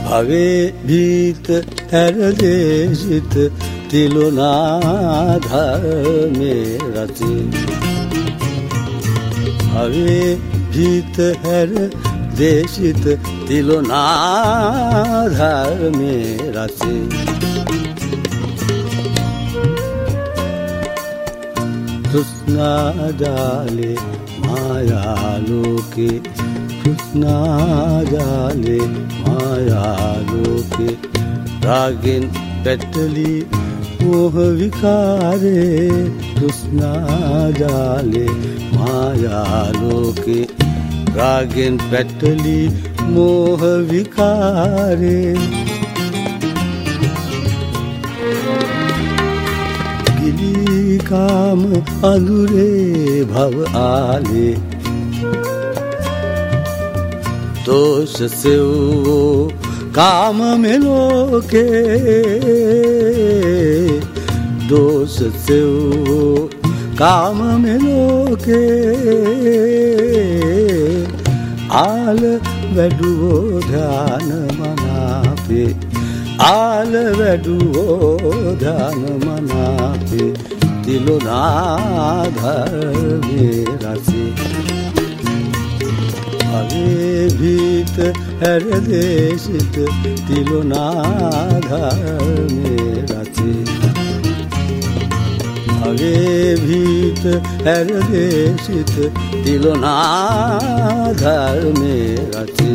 भवे भीत हरदेशित तिलुनाधर में रचे भवे भीत हरदेशित तिलुनाधर में रचे तृष्णा जाले माया लोके तृष्णा जाले माया लोके रागिन पेटली मोह विकारे तृष्णा जाले माया लोके रागिन पेटली मोह विकारे गिली काम अनुरे भव आले दोष से वो काम में लोके दोष से वो काम में लोके आल वेडुओ ध्यान मनापे आल वेडुओ ध्यान मनापे तिलुनाधर में रचे भवे भीत हरदेशित तिलुनाधर में रचे भवे भीत हरदेशित तिलुनाधर में रचे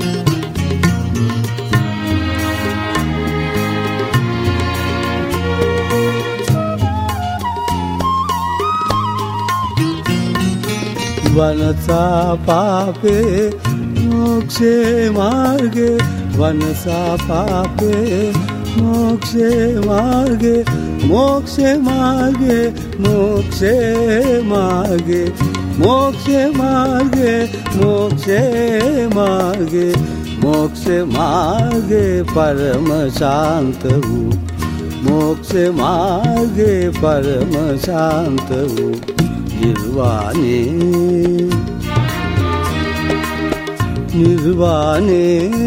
वनसा पापे मोक्षे मार्गे वनसा पापे मोक्षे मार्गे मोक्षे मार्गे मोक्षे मार्गे मोक्षे मार्गे मोक्षे मार्गे मोक्षे मार्गे परम शांत हूँ मोक्षे मार्गे परम शांत हूँ निर्वाणे निर्वाणे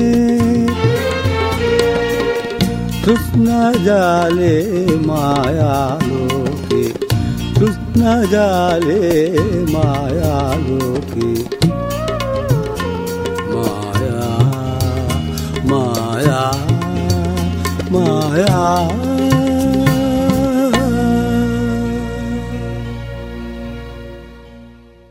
तृष्णा जाले माया लोके तृष्णा जाले माया लोके माया माया माया